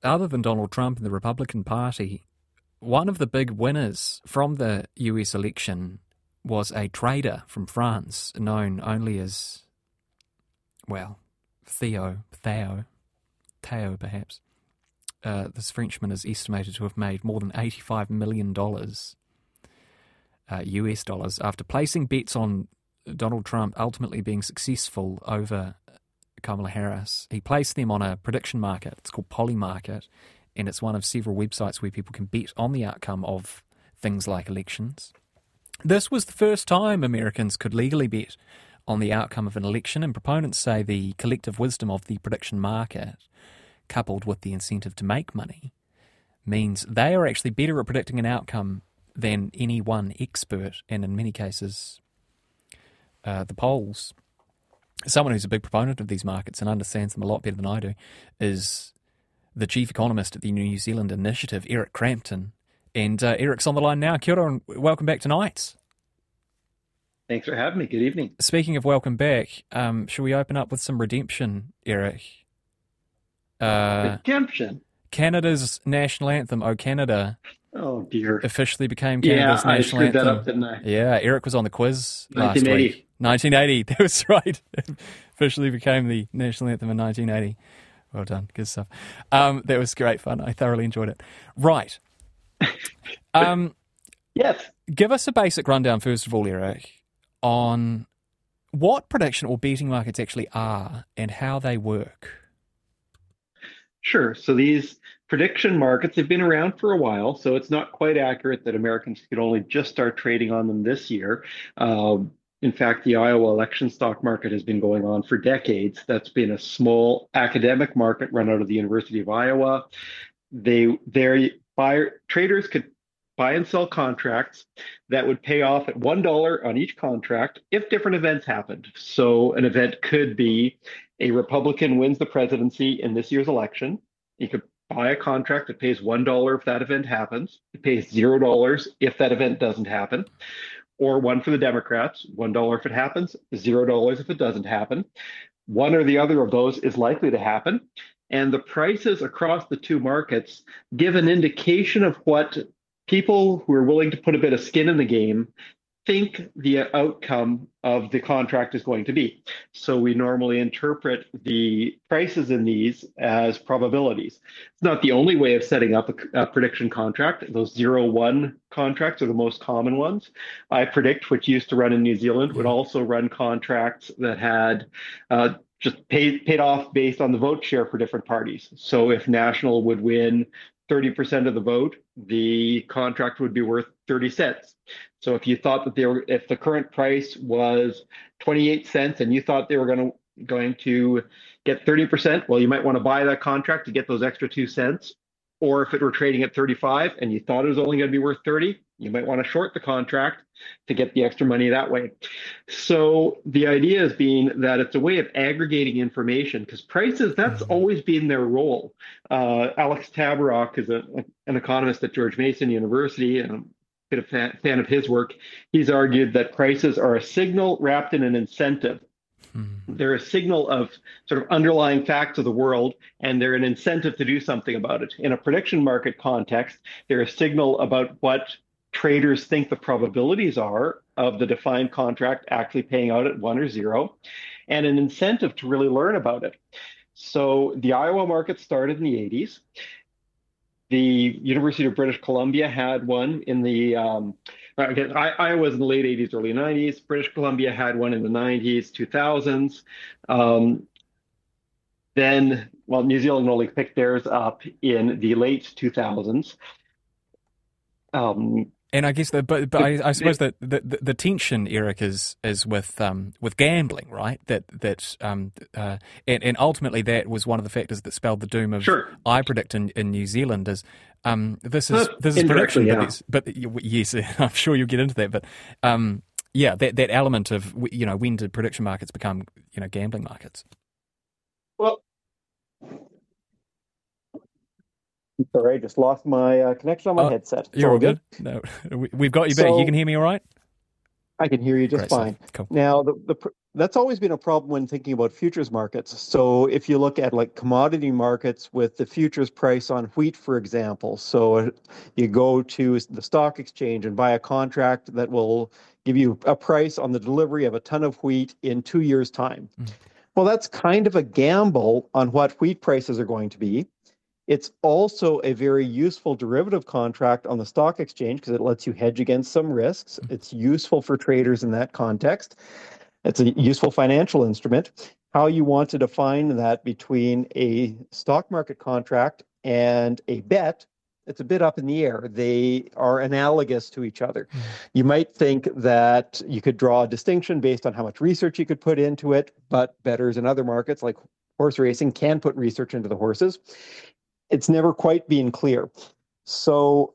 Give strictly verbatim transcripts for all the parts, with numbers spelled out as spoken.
other than Donald Trump and the Republican Party, one of the big winners from the U S election was a trader from France known only as, well, Theo, Theo, Theo perhaps. Uh, this Frenchman is estimated to have made more than eighty-five million dollars uh, U S dollars after placing bets on Donald Trump ultimately being successful over Kamala Harris. He placed them on a prediction market. It's called Polymarket, and it's one of several websites where people can bet on the outcome of things like elections. This was the first time Americans could legally bet on the outcome of an election, and proponents say the collective wisdom of the prediction market, coupled with the incentive to make money, means they are actually better at predicting an outcome than any one expert, and in many cases, uh, the polls. Someone who's a big proponent of these markets and understands them a lot better than I do is the chief economist at the New Zealand Initiative, Eric Crampton. And uh, Eric's on the line now. Kia ora and welcome back to Nights. Thanks for having me. Good evening. Speaking of welcome back, um, shall we open up with some redemption, Eric? Uh, redemption? Canada's national anthem, O Canada, oh dear, officially became Canada's yeah, national I anthem. that up, didn't I? Yeah, Eric was on the quiz last week. nineteen eighty, that was right. Officially became the national anthem in nineteen eighty. Well done, good stuff. Um, that was great fun. I thoroughly enjoyed it. Right. Um, yes. Give us a basic rundown, first of all, Eric, on what prediction or betting markets actually are and how they work. Sure. So these prediction markets have been around for a while, so it's not quite accurate that Americans could only just start trading on them this year. Um, in fact, the Iowa election stock market has been going on for decades. That's been a small academic market run out of the University of Iowa. They, their buyer traders could buy and sell contracts that would pay off at one dollar on each contract if different events happened. So an event could be a Republican wins the presidency in this year's election. You could buy a contract that pays one dollar if that event happens. It pays zero dollars if that event doesn't happen. Or one for the Democrats, one dollar if it happens, zero dollars if it doesn't happen. One or the other of those is likely to happen. And the prices across the two markets give an indication of what people who are willing to put a bit of skin in the game think the outcome of the contract is going to be. So we normally interpret the prices in these as probabilities. It's not the only way of setting up a, a prediction contract. Those zero one contracts are the most common ones. I Predict, which used to run in New Zealand, would also run contracts that had uh, just paid paid off based on the vote share for different parties. So if National would win thirty percent of the vote, the contract would be worth thirty cents. So if you thought that they were, if the current price was twenty-eight cents and you thought they were going to going to get thirty percent, well, you might want to buy that contract to get those extra two cents. Or if it were trading at thirty-five and you thought it was only going to be worth thirty, you might want to short the contract to get the extra money that way. So the idea is being that it's a way of aggregating information, because prices, that's always been their role. Uh, Alex Tabarrok is a, an economist at George Mason University, and I'm a bit of fan, fan of his work. He's argued that prices are a signal wrapped in an incentive. They're a signal of sort of underlying facts of the world, and they're an incentive to do something about it. In a prediction market context, they're a signal about what traders think the probabilities are of the defined contract actually paying out at one or zero, and an incentive to really learn about it. So the Iowa market started in the eighties. The University of British Columbia had one in the, um, again, I, Iowa was in the late eighties, early nineties. British Columbia had one in the nineties, two thousands. Um, then, well, New Zealand only picked theirs up in the late two thousands. Um, And I guess, the, but but I, I suppose that the, the, the tension, Eric, is is with um with gambling, right? That that um uh and, and ultimately that was one of the factors that spelled the doom of sure. I Predict in, in New Zealand. Is um this is this is prediction, yeah. but, but yes, I'm sure you'll get into that. But um yeah, that that element of, you know, when did prediction markets become, you know, gambling markets? Well. Sorry, I just lost my uh, connection on my oh, headset. It's you're all good. good. No, we, we've got you back. So, you can hear me all right? I can hear you just Great fine. Cool. Now, the, the that's always been a problem when thinking about futures markets. So if you look at like commodity markets with the futures price on wheat, for example, so you go to the stock exchange and buy a contract that will give you a price on the delivery of a ton of wheat in two years' time. Mm. Well, that's kind of a gamble on what wheat prices are going to be. It's also a very useful derivative contract on the stock exchange because it lets you hedge against some risks. It's useful for traders in that context. It's a useful financial instrument. How you want to define that between a stock market contract and a bet, it's a bit up in the air. They are analogous to each other. Mm. You might think that you could draw a distinction based on how much research you could put into it, but bettors in other markets like horse racing can put research into the horses. It's never quite been clear. So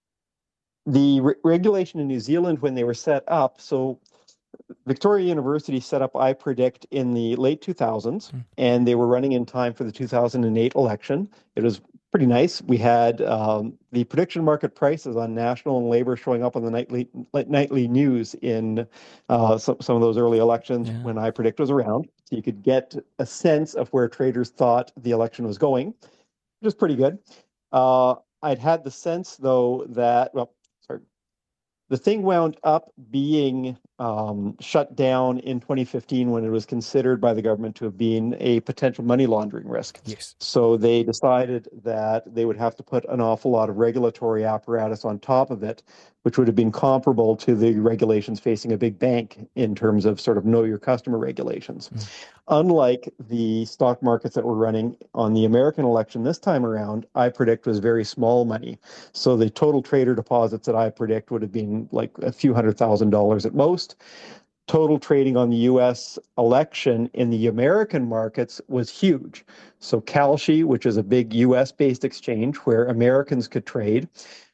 the re- regulation in New Zealand, when they were set up, so Victoria University set up iPredict in the late two thousands, mm. and they were running in time for the two thousand eight election. It was pretty nice. We had um, the prediction market prices on National and Labor showing up on the nightly nightly news in uh, some, some of those early elections yeah. when iPredict was around. So you could get a sense of where traders thought the election was going, which is pretty good. Uh, I'd had the sense, though, that, well, sorry, the thing wound up being um, shut down in twenty fifteen when it was considered by the government to have been a potential money laundering risk. Yes. So they decided that they would have to put an awful lot of regulatory apparatus on top of it, which would have been comparable to the regulations facing a big bank in terms of sort of know your customer regulations. Mm. Unlike the stock markets that were running on the American election this time around, iPredict was very small money. So the total trader deposits at iPredict would have been like a few hundred thousand dollars at most. Total trading on the U S election in the American markets was huge. So Kalshi, which is a big U S-based exchange where Americans could trade,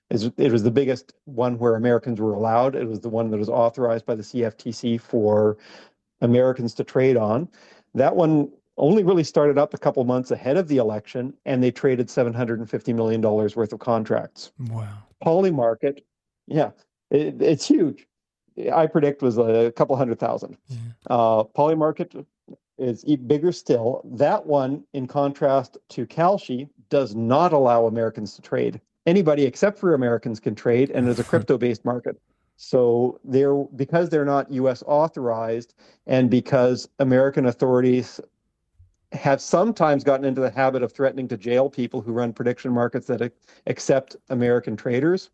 it was the biggest one where Americans were allowed. It was the one that was authorized by the C F T C for Americans to trade on. That one only really started up a couple months ahead of the election, and they traded seven hundred fifty million dollars worth of contracts. Wow. Polymarket, yeah, it, it's huge. iPredict was a couple hundred thousand. Yeah. Uh, Polymarket is bigger still. That one, in contrast to Kalshi, does not allow Americans to trade. Anybody except for Americans can trade, and is a crypto-based market. So they're because they're not U S authorized, and because American authorities have sometimes gotten into the habit of threatening to jail people who run prediction markets that accept American traders,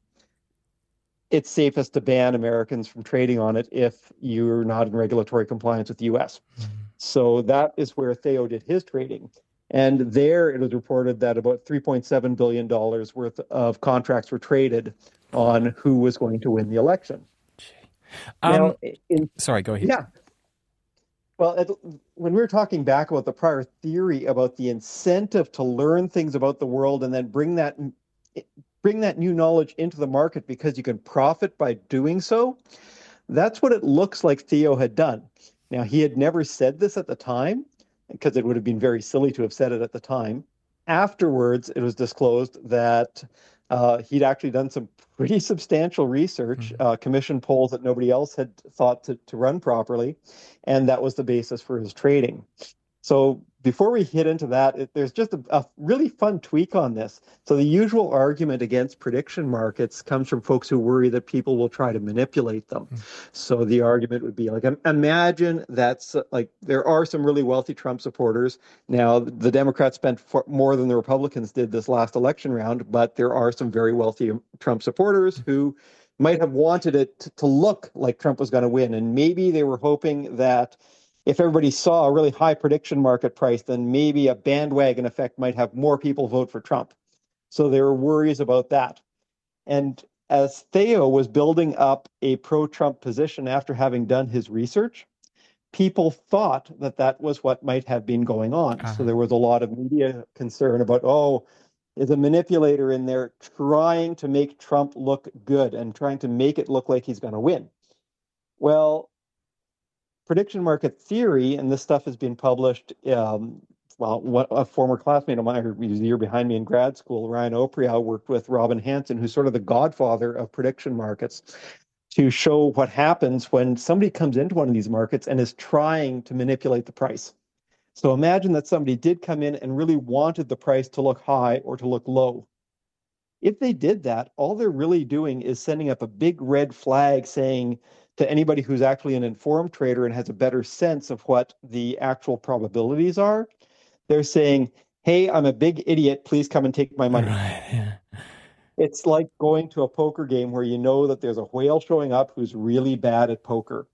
it's safest to ban Americans from trading on it if you're not in regulatory compliance with the U S. Mm-hmm. So that is where Theo did his trading. And there it was reported that about three point seven billion dollars worth of contracts were traded on who was going to win the election. Um, now, in, sorry, go ahead. Yeah. Well, it, when we were talking back about the prior theory about the incentive to learn things about the world and then bring that bring that new knowledge into the market because you can profit by doing so, that's what it looks like Theo had done. Now, he had never said this at the time, because it would have been very silly to have said it at the time. Afterwards, it was disclosed that uh, he'd actually done some pretty substantial research, mm-hmm. uh, commissioned polls that nobody else had thought to, to run properly, and that was the basis for his trading. So before we hit into that, it, there's just a, a really fun tweak on this. So the usual argument against prediction markets comes from folks who worry that people will try to manipulate them. Mm. So the argument would be like, imagine that's like, there are some really wealthy Trump supporters. Now, the Democrats spent more than the Republicans did this last election round, but there are some very wealthy Trump supporters who might have wanted it to, to look like Trump was going to win. And maybe they were hoping that if everybody saw a really high prediction market price, then maybe a bandwagon effect might have more people vote for Trump. So there were worries about that. And as Theo was building up a pro-Trump position after having done his research, people thought that that was what might have been going on. Uh-huh. So there was a lot of media concern about, oh, is a manipulator in there trying to make Trump look good and trying to make it look like he's going to win. Well, prediction market theory, and this stuff has been published, um, well, what, a former classmate of mine who was a year behind me in grad school, Ryan Opriow, worked with Robin Hanson, who's sort of the godfather of prediction markets. to show what happens when somebody comes into one of these markets and is trying to manipulate the price. So imagine that somebody did come in and really wanted the price to look high or to look low. If they did that, all they're really doing is sending up a big red flag saying to anybody who's actually an informed trader and has a better sense of what the actual probabilities are, they're saying, hey, I'm a big idiot, please come and take my money. Right, yeah. It's like going to a poker game where you know that there's a whale showing up who's really bad at poker.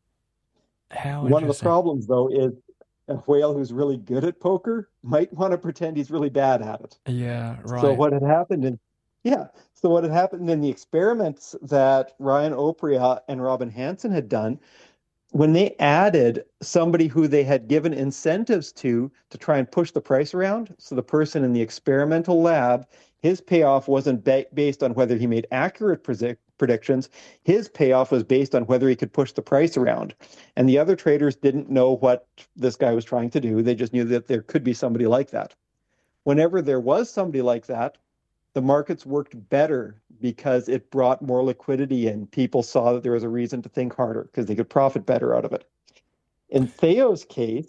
How One of the interesting. problems, though, is a whale who's really good at poker might want to pretend he's really bad at it. Yeah, right. So what had happened in yeah, so what had happened in the experiments that Ryan Oprea and Robin Hanson had done, when they added somebody who they had given incentives to to try and push the price around, so the person in the experimental lab, his payoff wasn't ba- based on whether he made accurate predict- predictions. His payoff was based on whether he could push the price around. And the other traders didn't know what this guy was trying to do. They just knew that there could be somebody like that. Whenever there was somebody like that, the markets worked better because it brought more liquidity in. People saw that there was a reason to think harder because they could profit better out of it. In Theo's case,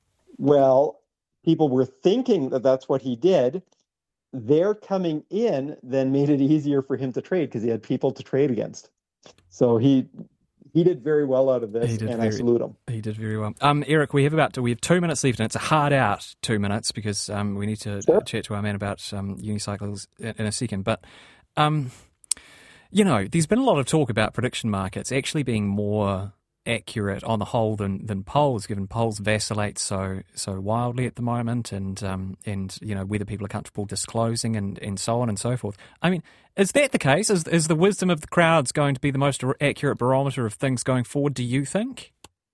well, people were thinking that that's what he did. Their coming in then made it easier for him to trade because he had people to trade against. So he he did very well out of this, and very, I salute him. He did very well. Um, Eric, we have about to, we have two minutes left, and it's a hard out two minutes because um, we need to Sure. chat to our man about um, unicycles in, in a second. But um, you know, there's been a lot of talk about prediction markets actually being more accurate on the whole than than polls, given polls vacillate so so wildly at the moment, and um, and you know whether people are comfortable disclosing and, and so on and so forth. I mean, is that the case? Is is the wisdom of the crowds going to be the most accurate barometer of things going forward, do you think?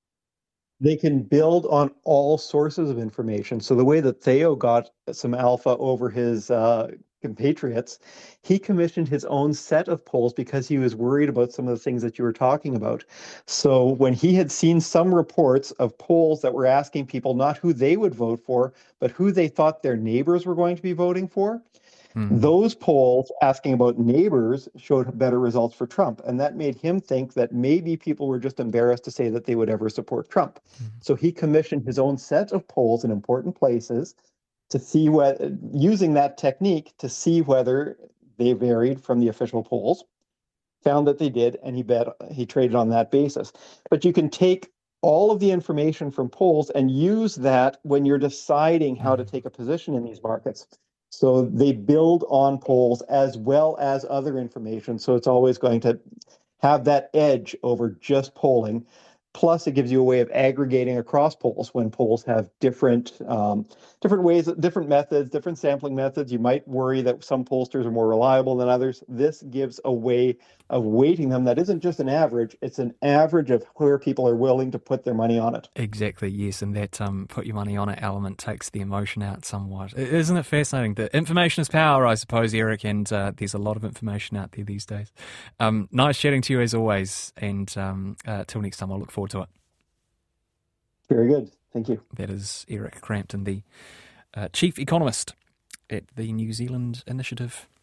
They can build on all sources of information. So the way that Theo got some alpha over his uh, compatriots, he commissioned his own set of polls because he was worried about some of the things that you were talking about. So when he had seen some reports of polls that were asking people not who they would vote for, but who they thought their neighbors were going to be voting for, Hmm. those polls asking about neighbors showed better results for Trump. And that made him think that maybe people were just embarrassed to say that they would ever support Trump. Mhm. So he commissioned his own set of polls in important places to see what, using that technique to see whether they varied from the official polls, found that they did, and he bet he traded on that basis. But you can take all of the information from polls and use that when you're deciding how to take a position in these markets. So they build on polls as well as other information. So it's always going to have that edge over just polling. Plus, it gives you a way of aggregating across polls when polls have different um, different ways, different methods, different sampling methods. You might worry that some pollsters are more reliable than others. This gives a way of weighting them that isn't just an average, it's an average of where people are willing to put their money on it. Exactly, yes, and that um, put your money on it element takes the emotion out somewhat. Isn't it fascinating? The information is power, I suppose, Eric, and uh, there's a lot of information out there these days. Um, nice chatting to you as always, and um, uh, till next time, I'll look forward to it. Very good. Thank you. That is Eric Crampton, the uh, chief economist at the New Zealand Initiative